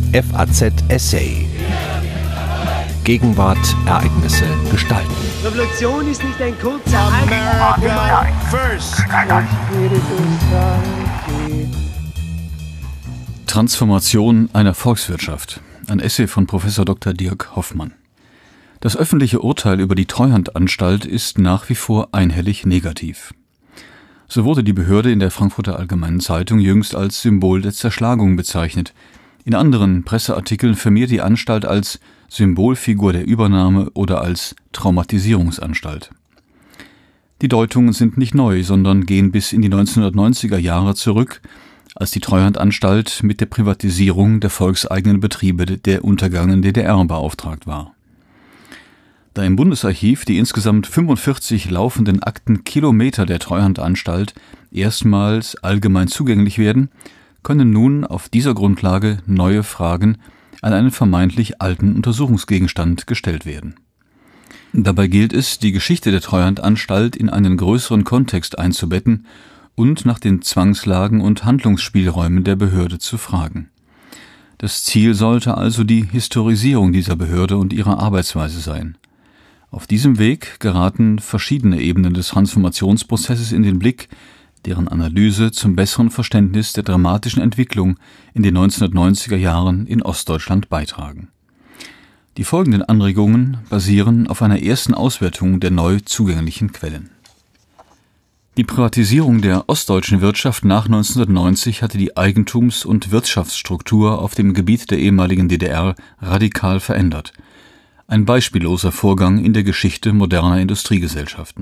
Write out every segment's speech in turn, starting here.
FAZ Essay. Gegenwart, Ereignisse, Gestalten. Revolution ist nicht ein kurzer America first. Transformation einer Volkswirtschaft. Ein Essay von Prof. Dr. Dirk Hoffmann. Das öffentliche Urteil über die Treuhandanstalt ist nach wie vor einhellig negativ. So wurde die Behörde in der Frankfurter Allgemeinen Zeitung jüngst als Symbol der Zerschlagung bezeichnet. In anderen Presseartikeln firmiert die Anstalt als Symbolfigur der Übernahme oder als Traumatisierungsanstalt. Die Deutungen sind nicht neu, sondern gehen bis in die 1990er Jahre zurück, als die Treuhandanstalt mit der Privatisierung der volkseigenen Betriebe der untergegangenen DDR beauftragt war. Da im Bundesarchiv die insgesamt 45 laufenden Aktenkilometer der Treuhandanstalt erstmals allgemein zugänglich werden, können nun auf dieser Grundlage neue Fragen an einen vermeintlich alten Untersuchungsgegenstand gestellt werden. Dabei gilt es, die Geschichte der Treuhandanstalt in einen größeren Kontext einzubetten und nach den Zwangslagen und Handlungsspielräumen der Behörde zu fragen. Das Ziel sollte also die Historisierung dieser Behörde und ihrer Arbeitsweise sein. Auf diesem Weg geraten verschiedene Ebenen des Transformationsprozesses in den Blick, deren Analyse zum besseren Verständnis der dramatischen Entwicklung in den 1990er Jahren in Ostdeutschland beitragen. Die folgenden Anregungen basieren auf einer ersten Auswertung der neu zugänglichen Quellen. Die Privatisierung der ostdeutschen Wirtschaft nach 1990 hatte die Eigentums- und Wirtschaftsstruktur auf dem Gebiet der ehemaligen DDR radikal verändert. Ein beispielloser Vorgang in der Geschichte moderner Industriegesellschaften.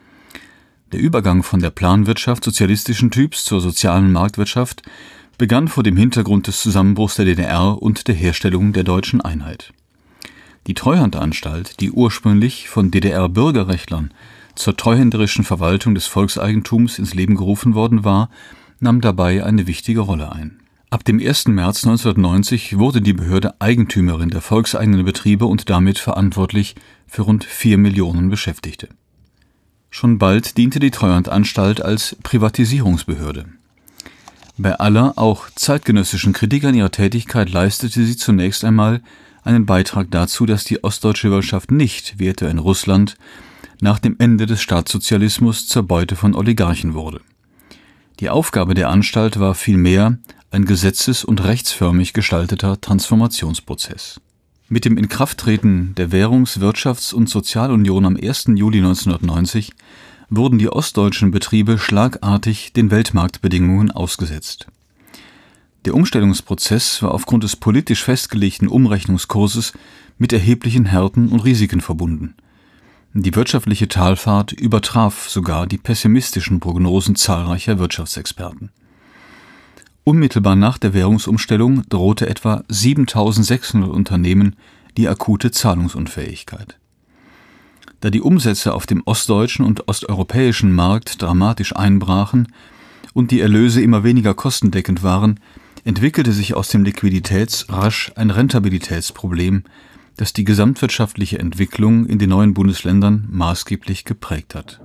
Der Übergang von der Planwirtschaft sozialistischen Typs zur sozialen Marktwirtschaft begann vor dem Hintergrund des Zusammenbruchs der DDR und der Herstellung der deutschen Einheit. Die Treuhandanstalt, die ursprünglich von DDR-Bürgerrechtlern zur treuhänderischen Verwaltung des Volkseigentums ins Leben gerufen worden war, nahm dabei eine wichtige Rolle ein. Ab dem 1. März 1990 wurde die Behörde Eigentümerin der volkseigenen Betriebe und damit verantwortlich für rund 4 Millionen Beschäftigte. Schon bald diente die Treuhandanstalt als Privatisierungsbehörde. Bei aller, auch zeitgenössischen Kritik an ihrer Tätigkeit leistete sie zunächst einmal einen Beitrag dazu, dass die ostdeutsche Wirtschaft nicht, wie etwa in Russland, nach dem Ende des Staatssozialismus zur Beute von Oligarchen wurde. Die Aufgabe der Anstalt war vielmehr ein gesetzes- und rechtsförmig gestalteter Transformationsprozess. Mit dem Inkrafttreten der Währungs-, Wirtschafts- und Sozialunion am 1. Juli 1990 wurden die ostdeutschen Betriebe schlagartig den Weltmarktbedingungen ausgesetzt. Der Umstellungsprozess war aufgrund des politisch festgelegten Umrechnungskurses mit erheblichen Härten und Risiken verbunden. Die wirtschaftliche Talfahrt übertraf sogar die pessimistischen Prognosen zahlreicher Wirtschaftsexperten. Unmittelbar nach der Währungsumstellung drohte etwa 7.600 Unternehmen die akute Zahlungsunfähigkeit. Da die Umsätze auf dem ostdeutschen und osteuropäischen Markt dramatisch einbrachen und die Erlöse immer weniger kostendeckend waren, entwickelte sich aus dem rasch ein Rentabilitätsproblem, das die gesamtwirtschaftliche Entwicklung in den neuen Bundesländern maßgeblich geprägt hat.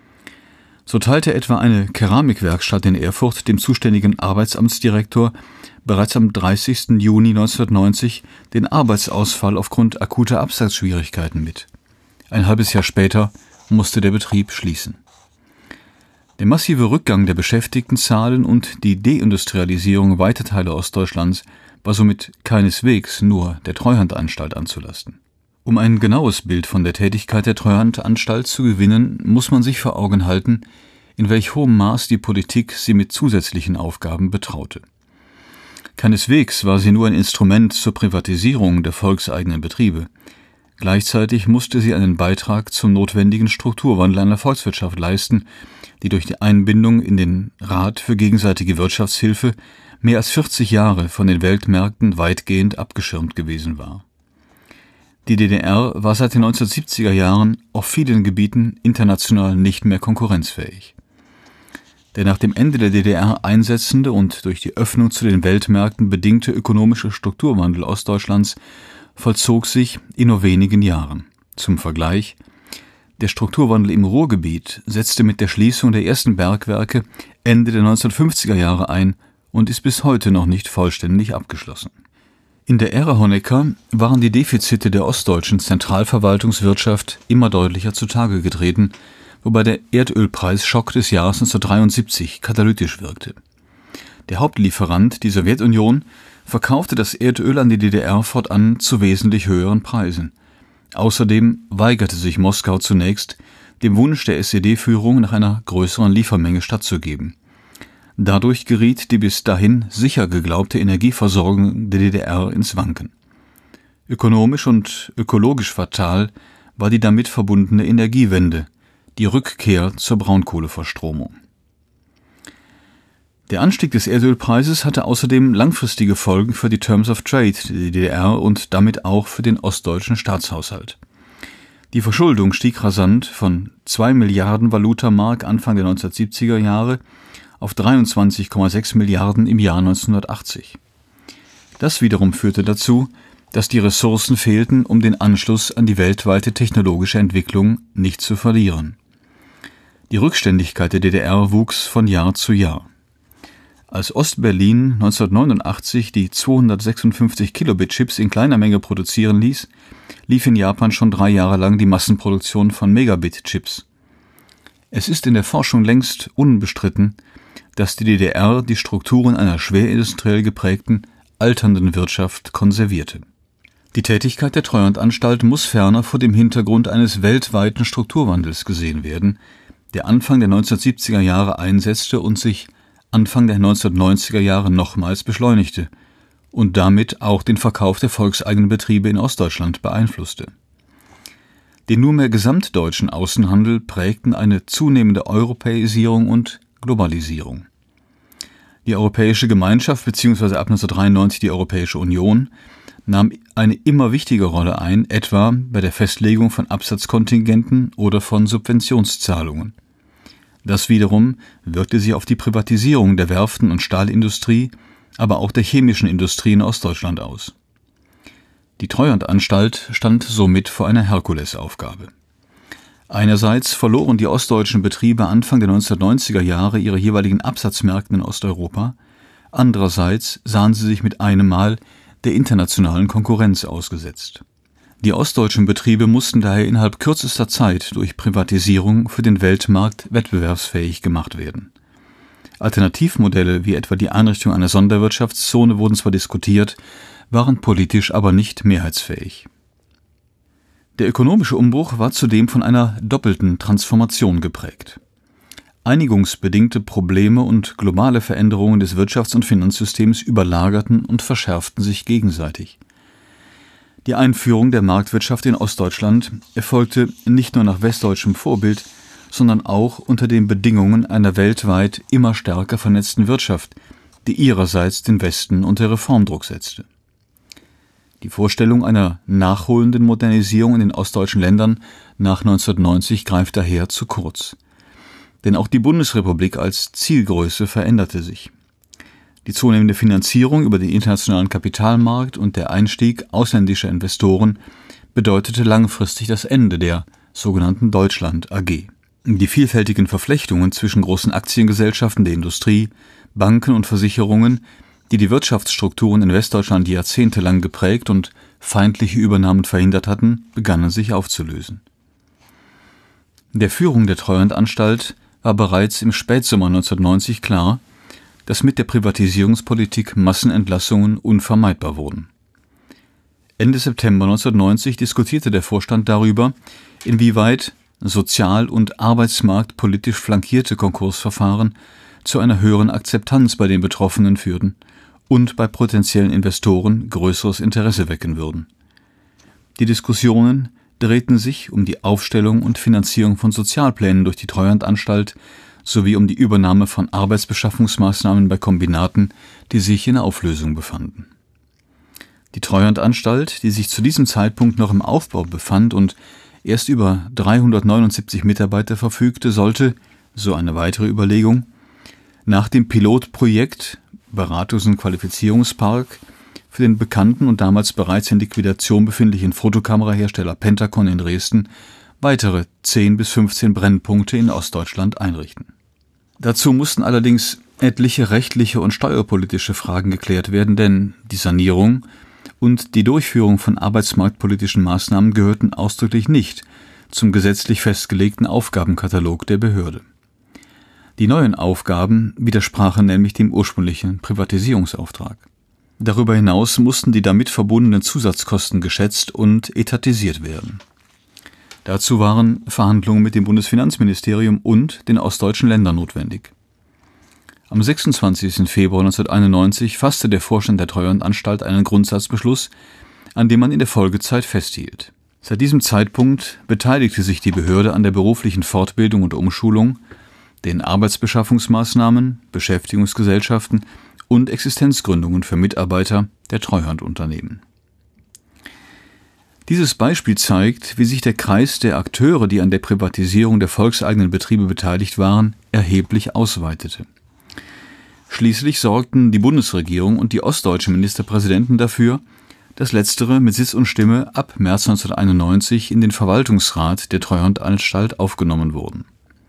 So teilte etwa eine Keramikwerkstatt in Erfurt dem zuständigen Arbeitsamtsdirektor bereits am 30. Juni 1990 den Arbeitsausfall aufgrund akuter Absatzschwierigkeiten mit. Ein halbes Jahr später musste der Betrieb schließen. Der massive Rückgang der Beschäftigtenzahlen und die Deindustrialisierung weiter Teile Ostdeutschlands war somit keineswegs nur der Treuhandanstalt anzulasten. Um ein genaues Bild von der Tätigkeit der Treuhandanstalt zu gewinnen, muss man sich vor Augen halten, in welch hohem Maß die Politik sie mit zusätzlichen Aufgaben betraute. Keineswegs war sie nur ein Instrument zur Privatisierung der volkseigenen Betriebe. Gleichzeitig musste sie einen Beitrag zum notwendigen Strukturwandel einer Volkswirtschaft leisten, die durch die Einbindung in den Rat für gegenseitige Wirtschaftshilfe mehr als 40 Jahre von den Weltmärkten weitgehend abgeschirmt gewesen war. Die DDR war seit den 1970er Jahren auf vielen Gebieten international nicht mehr konkurrenzfähig. Der nach dem Ende der DDR einsetzende und durch die Öffnung zu den Weltmärkten bedingte ökonomische Strukturwandel Ostdeutschlands vollzog sich in nur wenigen Jahren. Zum Vergleich: Der Strukturwandel im Ruhrgebiet setzte mit der Schließung der ersten Bergwerke Ende der 1950er Jahre ein und ist bis heute noch nicht vollständig abgeschlossen. In der Ära Honecker waren die Defizite der ostdeutschen Zentralverwaltungswirtschaft immer deutlicher zutage getreten, wobei der Erdölpreisschock des Jahres 1973 katalytisch wirkte. Der Hauptlieferant, die Sowjetunion, verkaufte das Erdöl an die DDR fortan zu wesentlich höheren Preisen. Außerdem weigerte sich Moskau zunächst, dem Wunsch der SED-Führung nach einer größeren Liefermenge stattzugeben. Dadurch geriet die bis dahin sicher geglaubte Energieversorgung der DDR ins Wanken. Ökonomisch und ökologisch fatal war die damit verbundene Energiewende, die Rückkehr zur Braunkohleverstromung. Der Anstieg des Erdölpreises hatte außerdem langfristige Folgen für die Terms of Trade der DDR und damit auch für den ostdeutschen Staatshaushalt. Die Verschuldung stieg rasant von 2 Milliarden Valutamark Anfang der 1970er Jahre auf 23,6 Milliarden im Jahr 1980. Das wiederum führte dazu, dass die Ressourcen fehlten, um den Anschluss an die weltweite technologische Entwicklung nicht zu verlieren. Die Rückständigkeit der DDR wuchs von Jahr zu Jahr. Als Ostberlin 1989 die 256 Kilobit-Chips in kleiner Menge produzieren ließ, lief in Japan schon 3 Jahre lang die Massenproduktion von Megabit-Chips. Es ist in der Forschung längst unbestritten, dass die DDR die Strukturen einer schwerindustriell geprägten, alternden Wirtschaft konservierte. Die Tätigkeit der Treuhandanstalt muss ferner vor dem Hintergrund eines weltweiten Strukturwandels gesehen werden, der Anfang der 1970er Jahre einsetzte und sich Anfang der 1990er Jahre nochmals beschleunigte und damit auch den Verkauf der volkseigenen Betriebe in Ostdeutschland beeinflusste. Den nunmehr gesamtdeutschen Außenhandel prägten eine zunehmende Europäisierung und Globalisierung. Die Europäische Gemeinschaft bzw. ab 1993 die Europäische Union nahm eine immer wichtige Rolle ein, etwa bei der Festlegung von Absatzkontingenten oder von Subventionszahlungen. Das wiederum wirkte sich auf die Privatisierung der Werften- und Stahlindustrie, aber auch der chemischen Industrie in Ostdeutschland aus. Die Treuhandanstalt stand somit vor einer Herkulesaufgabe. Einerseits verloren die ostdeutschen Betriebe Anfang der 1990er Jahre ihre jeweiligen Absatzmärkte in Osteuropa, andererseits sahen sie sich mit einem Mal der internationalen Konkurrenz ausgesetzt. Die ostdeutschen Betriebe mussten daher innerhalb kürzester Zeit durch Privatisierung für den Weltmarkt wettbewerbsfähig gemacht werden. Alternativmodelle wie etwa die Einrichtung einer Sonderwirtschaftszone wurden zwar diskutiert, waren politisch aber nicht mehrheitsfähig. Der ökonomische Umbruch war zudem von einer doppelten Transformation geprägt. Einigungsbedingte Probleme und globale Veränderungen des Wirtschafts- und Finanzsystems überlagerten und verschärften sich gegenseitig. Die Einführung der Marktwirtschaft in Ostdeutschland erfolgte nicht nur nach westdeutschem Vorbild, sondern auch unter den Bedingungen einer weltweit immer stärker vernetzten Wirtschaft, die ihrerseits den Westen unter Reformdruck setzte. Die Vorstellung einer nachholenden Modernisierung in den ostdeutschen Ländern nach 1990 greift daher zu kurz. Denn auch die Bundesrepublik als Zielgröße veränderte sich. Die zunehmende Finanzierung über den internationalen Kapitalmarkt und der Einstieg ausländischer Investoren bedeutete langfristig das Ende der sogenannten Deutschland AG. Die vielfältigen Verflechtungen zwischen großen Aktiengesellschaften der Industrie, Banken und Versicherungen, die die Wirtschaftsstrukturen in Westdeutschland jahrzehntelang geprägt und feindliche Übernahmen verhindert hatten, begannen sich aufzulösen. Der Führung der Treuhandanstalt war bereits im Spätsommer 1990 klar, dass mit der Privatisierungspolitik Massenentlassungen unvermeidbar wurden. Ende September 1990 diskutierte der Vorstand darüber, inwieweit sozial- und arbeitsmarktpolitisch flankierte Konkursverfahren zu einer höheren Akzeptanz bei den Betroffenen führten und bei potenziellen Investoren größeres Interesse wecken würden. Die Diskussionen drehten sich um die Aufstellung und Finanzierung von Sozialplänen durch die Treuhandanstalt sowie um die Übernahme von Arbeitsbeschaffungsmaßnahmen bei Kombinaten, die sich in Auflösung befanden. Die Treuhandanstalt, die sich zu diesem Zeitpunkt noch im Aufbau befand und erst über 379 Mitarbeiter verfügte, sollte, so eine weitere Überlegung, nach dem Pilotprojekt Beratungs- und Qualifizierungspark für den bekannten und damals bereits in Liquidation befindlichen Fotokamerahersteller Pentacon in Dresden weitere 10 bis 15 Brennpunkte in Ostdeutschland einrichten. Dazu mussten allerdings etliche rechtliche und steuerpolitische Fragen geklärt werden, denn die Sanierung und die Durchführung von arbeitsmarktpolitischen Maßnahmen gehörten ausdrücklich nicht zum gesetzlich festgelegten Aufgabenkatalog der Behörde. Die neuen Aufgaben widersprachen nämlich dem ursprünglichen Privatisierungsauftrag. Darüber hinaus mussten die damit verbundenen Zusatzkosten geschätzt und etatisiert werden. Dazu waren Verhandlungen mit dem Bundesfinanzministerium und den ostdeutschen Ländern notwendig. Am 26. Februar 1991 fasste der Vorstand der Treuhandanstalt einen Grundsatzbeschluss, an dem man in der Folgezeit festhielt. Seit diesem Zeitpunkt beteiligte sich die Behörde an der beruflichen Fortbildung und Umschulung, den Arbeitsbeschaffungsmaßnahmen, Beschäftigungsgesellschaften und Existenzgründungen für Mitarbeiter der Treuhandunternehmen. Dieses Beispiel zeigt, wie sich der Kreis der Akteure, die an der Privatisierung der volkseigenen Betriebe beteiligt waren, erheblich ausweitete. Schließlich sorgten die Bundesregierung und die ostdeutschen Ministerpräsidenten dafür, dass letztere mit Sitz und Stimme ab März 1991 in den Verwaltungsrat der Treuhandanstalt aufgenommen wurden.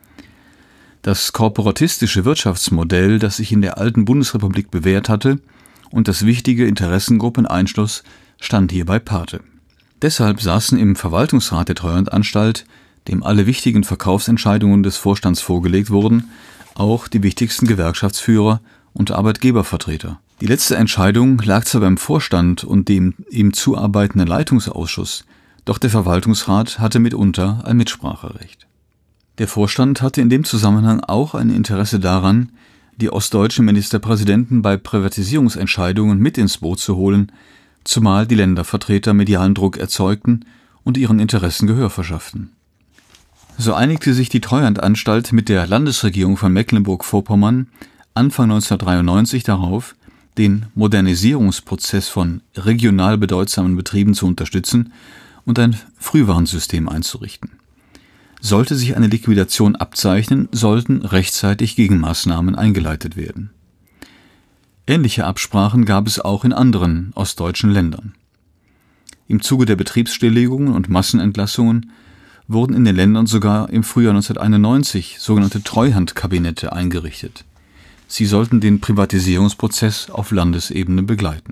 Das korporatistische Wirtschaftsmodell, das sich in der alten Bundesrepublik bewährt hatte und das wichtige Interessengruppen einschloss, stand hierbei Pate. Deshalb saßen im Verwaltungsrat der Treuhandanstalt, dem alle wichtigen Verkaufsentscheidungen des Vorstands vorgelegt wurden, auch die wichtigsten Gewerkschaftsführer und Arbeitgebervertreter. Die letzte Entscheidung lag zwar beim Vorstand und dem ihm zuarbeitenden Leitungsausschuss, doch der Verwaltungsrat hatte mitunter ein Mitspracherecht. Der Vorstand hatte in dem Zusammenhang auch ein Interesse daran, die ostdeutschen Ministerpräsidenten bei Privatisierungsentscheidungen mit ins Boot zu holen, zumal die Ländervertreter medialen Druck erzeugten und ihren Interessen Gehör verschafften. So einigte sich die Treuhandanstalt mit der Landesregierung von Mecklenburg-Vorpommern Anfang 1993 darauf, den Modernisierungsprozess von regional bedeutsamen Betrieben zu unterstützen und ein Frühwarnsystem einzurichten. Sollte sich eine Liquidation abzeichnen, sollten rechtzeitig Gegenmaßnahmen eingeleitet werden. Ähnliche Absprachen gab es auch in anderen ostdeutschen Ländern. Im Zuge der Betriebsstilllegungen und Massenentlassungen wurden in den Ländern sogar im Frühjahr 1991 sogenannte Treuhandkabinette eingerichtet. Sie sollten den Privatisierungsprozess auf Landesebene begleiten.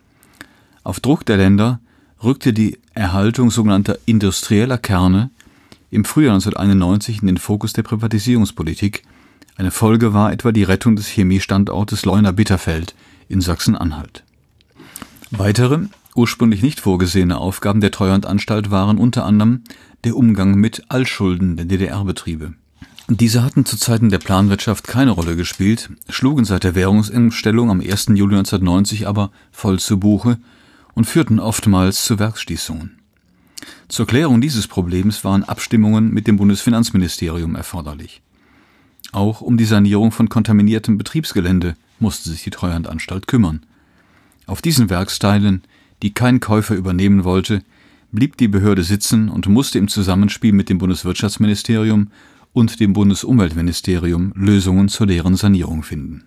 Auf Druck der Länder rückte die Erhaltung sogenannter industrieller Kerne im Frühjahr 1991 in den Fokus der Privatisierungspolitik. Eine Folge war etwa die Rettung des Chemiestandortes Leuna-Bitterfeld in Sachsen-Anhalt. Weitere, ursprünglich nicht vorgesehene Aufgaben der Treuhandanstalt waren unter anderem der Umgang mit Altschulden der DDR-Betriebe. Diese hatten zu Zeiten der Planwirtschaft keine Rolle gespielt, schlugen seit der Währungsumstellung am 1. Juli 1990 aber voll zu Buche und führten oftmals zu Werksschließungen. Zur Klärung dieses Problems waren Abstimmungen mit dem Bundesfinanzministerium erforderlich. Auch um die Sanierung von kontaminiertem Betriebsgelände musste sich die Treuhandanstalt kümmern. Auf diesen Werksteilen, die kein Käufer übernehmen wollte, blieb die Behörde sitzen und musste im Zusammenspiel mit dem Bundeswirtschaftsministerium und dem Bundesumweltministerium Lösungen zur deren Sanierung finden.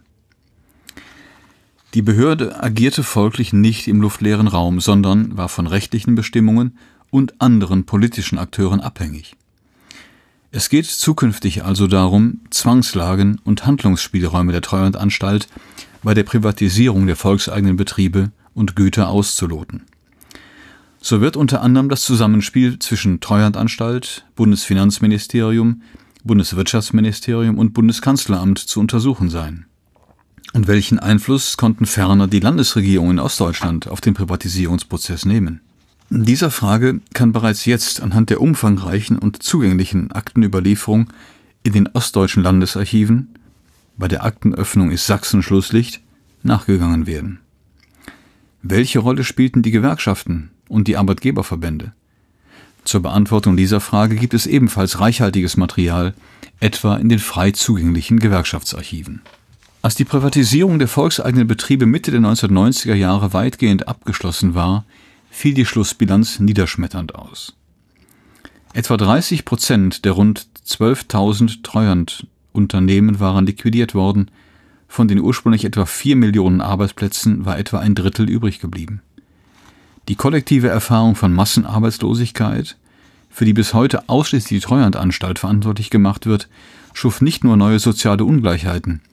Die Behörde agierte folglich nicht im luftleeren Raum, sondern war von rechtlichen Bestimmungen und anderen politischen Akteuren abhängig. Es geht zukünftig also darum, Zwangslagen und Handlungsspielräume der Treuhandanstalt bei der Privatisierung der volkseigenen Betriebe und Güter auszuloten. So wird unter anderem das Zusammenspiel zwischen Treuhandanstalt, Bundesfinanzministerium, Bundeswirtschaftsministerium und Bundeskanzleramt zu untersuchen sein. Und welchen Einfluss konnten ferner die Landesregierungen in Ostdeutschland auf den Privatisierungsprozess nehmen? Dieser Frage kann bereits jetzt anhand der umfangreichen und zugänglichen Aktenüberlieferung in den ostdeutschen Landesarchiven, bei der Aktenöffnung ist Sachsen Schlusslicht, nachgegangen werden. Welche Rolle spielten die Gewerkschaften und die Arbeitgeberverbände? Zur Beantwortung dieser Frage gibt es ebenfalls reichhaltiges Material, etwa in den frei zugänglichen Gewerkschaftsarchiven. Als die Privatisierung der volkseigenen Betriebe Mitte der 1990er Jahre weitgehend abgeschlossen war, fiel die Schlussbilanz niederschmetternd aus. Etwa 30% der rund 12.000 Treuhandunternehmen waren liquidiert worden, von den ursprünglich etwa 4 Millionen Arbeitsplätzen war etwa ein Drittel übrig geblieben. Die kollektive Erfahrung von Massenarbeitslosigkeit, für die bis heute ausschließlich die Treuhandanstalt verantwortlich gemacht wird, schuf nicht nur neue soziale Ungleichheiten,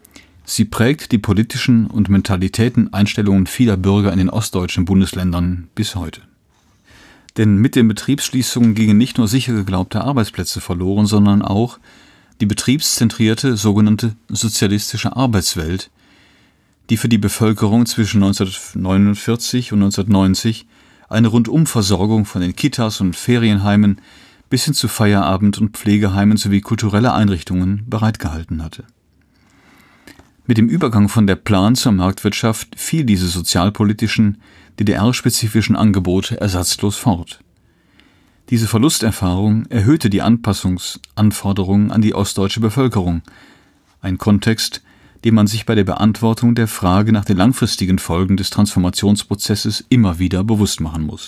Sie prägt die politischen und Mentalitäten, Einstellungen vieler Bürger in den ostdeutschen Bundesländern bis heute. Denn mit den Betriebsschließungen gingen nicht nur sicher geglaubte Arbeitsplätze verloren, sondern auch die betriebszentrierte sogenannte sozialistische Arbeitswelt, die für die Bevölkerung zwischen 1949 und 1990 eine Rundumversorgung von den Kitas und Ferienheimen bis hin zu Feierabend- und Pflegeheimen sowie kulturelle Einrichtungen bereitgehalten hatte. Mit dem Übergang von der Plan- zur Marktwirtschaft fiel diese sozialpolitischen, DDR-spezifischen Angebote ersatzlos fort. Diese Verlusterfahrung erhöhte die Anpassungsanforderungen an die ostdeutsche Bevölkerung, ein Kontext, den man sich bei der Beantwortung der Frage nach den langfristigen Folgen des Transformationsprozesses immer wieder bewusst machen muss.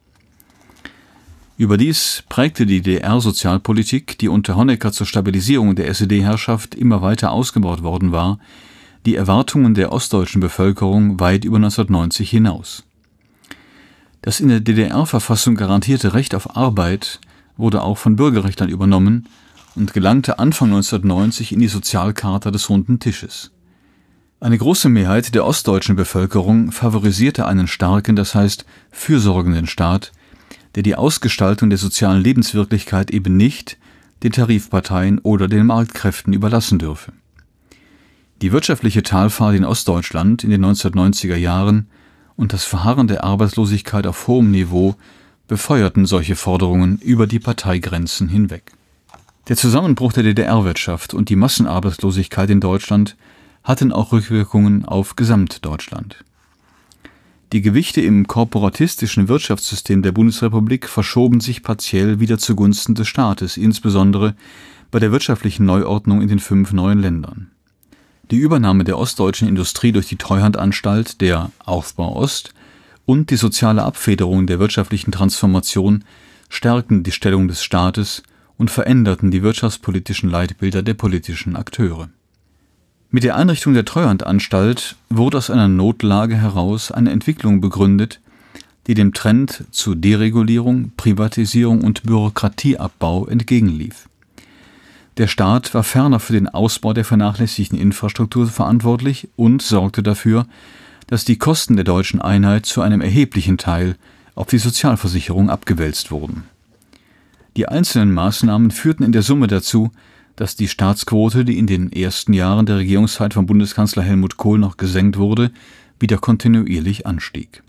Überdies prägte die DDR-Sozialpolitik, die unter Honecker zur Stabilisierung der SED-Herrschaft immer weiter ausgebaut worden war, die Erwartungen der ostdeutschen Bevölkerung weit über 1990 hinaus. Das in der DDR-Verfassung garantierte Recht auf Arbeit wurde auch von Bürgerrechtlern übernommen und gelangte Anfang 1990 in die Sozialcharta des Runden Tisches. Eine große Mehrheit der ostdeutschen Bevölkerung favorisierte einen starken, das heißt fürsorgenden Staat, der die Ausgestaltung der sozialen Lebenswirklichkeit eben nicht den Tarifparteien oder den Marktkräften überlassen dürfe. Die wirtschaftliche Talfahrt in Ostdeutschland in den 1990er Jahren und das Verharren der Arbeitslosigkeit auf hohem Niveau befeuerten solche Forderungen über die Parteigrenzen hinweg. Der Zusammenbruch der DDR-Wirtschaft und die Massenarbeitslosigkeit in Deutschland hatten auch Rückwirkungen auf Gesamtdeutschland. Die Gewichte im korporatistischen Wirtschaftssystem der Bundesrepublik verschoben sich partiell wieder zugunsten des Staates, insbesondere bei der wirtschaftlichen Neuordnung in den 5 neuen Ländern. Die Übernahme der ostdeutschen Industrie durch die Treuhandanstalt, der Aufbau Ost und die soziale Abfederung der wirtschaftlichen Transformation stärkten die Stellung des Staates und veränderten die wirtschaftspolitischen Leitbilder der politischen Akteure. Mit der Einrichtung der Treuhandanstalt wurde aus einer Notlage heraus eine Entwicklung begründet, die dem Trend zu Deregulierung, Privatisierung und Bürokratieabbau entgegenlief. Der Staat war ferner für den Ausbau der vernachlässigten Infrastruktur verantwortlich und sorgte dafür, dass die Kosten der deutschen Einheit zu einem erheblichen Teil auf die Sozialversicherung abgewälzt wurden. Die einzelnen Maßnahmen führten in der Summe dazu, dass die Staatsquote, die in den ersten Jahren der Regierungszeit von Bundeskanzler Helmut Kohl noch gesenkt wurde, wieder kontinuierlich anstieg.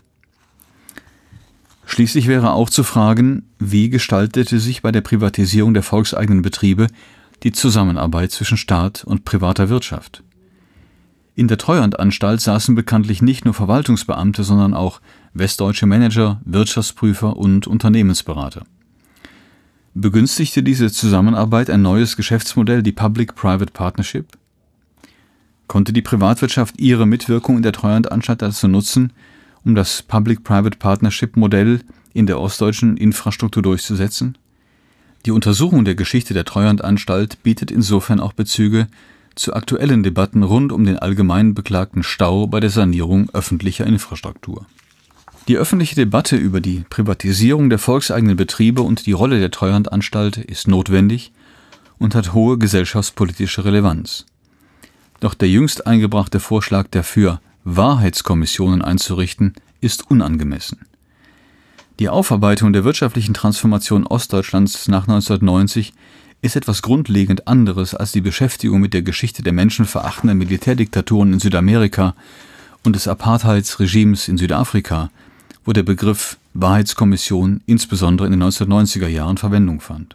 Schließlich wäre auch zu fragen, wie gestaltete sich bei der Privatisierung der volkseigenen Betriebe die Zusammenarbeit zwischen Staat und privater Wirtschaft. In der Treuhandanstalt saßen bekanntlich nicht nur Verwaltungsbeamte, sondern auch westdeutsche Manager, Wirtschaftsprüfer und Unternehmensberater. Begünstigte diese Zusammenarbeit ein neues Geschäftsmodell, die Public-Private Partnership? Konnte die Privatwirtschaft ihre Mitwirkung in der Treuhandanstalt dazu nutzen, um das Public-Private Partnership-Modell in der ostdeutschen Infrastruktur durchzusetzen? Die Untersuchung der Geschichte der Treuhandanstalt bietet insofern auch Bezüge zu aktuellen Debatten rund um den allgemein beklagten Stau bei der Sanierung öffentlicher Infrastruktur. Die öffentliche Debatte über die Privatisierung der volkseigenen Betriebe und die Rolle der Treuhandanstalt ist notwendig und hat hohe gesellschaftspolitische Relevanz. Doch der jüngst eingebrachte Vorschlag dafür, Wahrheitskommissionen einzurichten, ist unangemessen. Die Aufarbeitung der wirtschaftlichen Transformation Ostdeutschlands nach 1990 ist etwas grundlegend anderes als die Beschäftigung mit der Geschichte der menschenverachtenden Militärdiktaturen in Südamerika und des Apartheidsregimes in Südafrika, wo der Begriff Wahrheitskommission insbesondere in den 1990er Jahren Verwendung fand.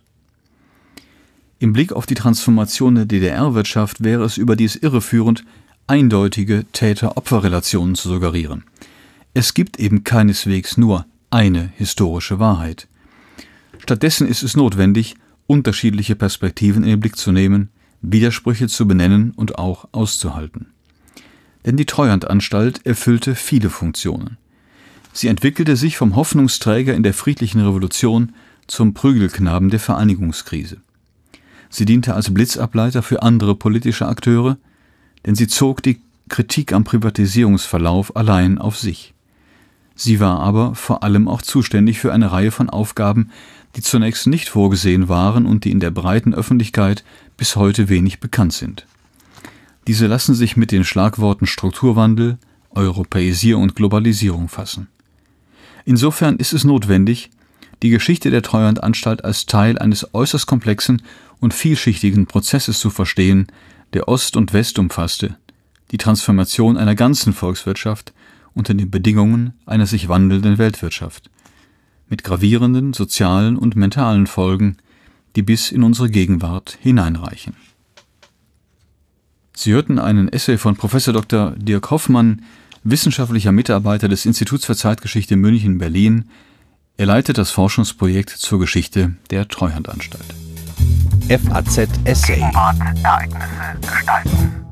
Im Blick auf die Transformation der DDR-Wirtschaft wäre es überdies irreführend, eindeutige Täter-Opfer-Relationen zu suggerieren. Es gibt eben keineswegs nur eine historische Wahrheit. Stattdessen ist es notwendig, unterschiedliche Perspektiven in den Blick zu nehmen, Widersprüche zu benennen und auch auszuhalten. Denn die Treuhandanstalt erfüllte viele Funktionen. Sie entwickelte sich vom Hoffnungsträger in der friedlichen Revolution zum Prügelknaben der Vereinigungskrise. Sie diente als Blitzableiter für andere politische Akteure, denn sie zog die Kritik am Privatisierungsverlauf allein auf sich. Sie war aber vor allem auch zuständig für eine Reihe von Aufgaben, die zunächst nicht vorgesehen waren und die in der breiten Öffentlichkeit bis heute wenig bekannt sind. Diese lassen sich mit den Schlagworten Strukturwandel, Europäisierung und Globalisierung fassen. Insofern ist es notwendig, die Geschichte der Treuhandanstalt als Teil eines äußerst komplexen und vielschichtigen Prozesses zu verstehen, der Ost und West umfasste, die Transformation einer ganzen Volkswirtschaft unter den Bedingungen einer sich wandelnden Weltwirtschaft, mit gravierenden sozialen und mentalen Folgen, die bis in unsere Gegenwart hineinreichen. Sie hörten einen Essay von Prof. Dr. Dirk Hoffmann, wissenschaftlicher Mitarbeiter des Instituts für Zeitgeschichte München-Berlin. Er leitet das Forschungsprojekt zur Geschichte der Treuhandanstalt. FAZ Essay. Ereignisse gestalten.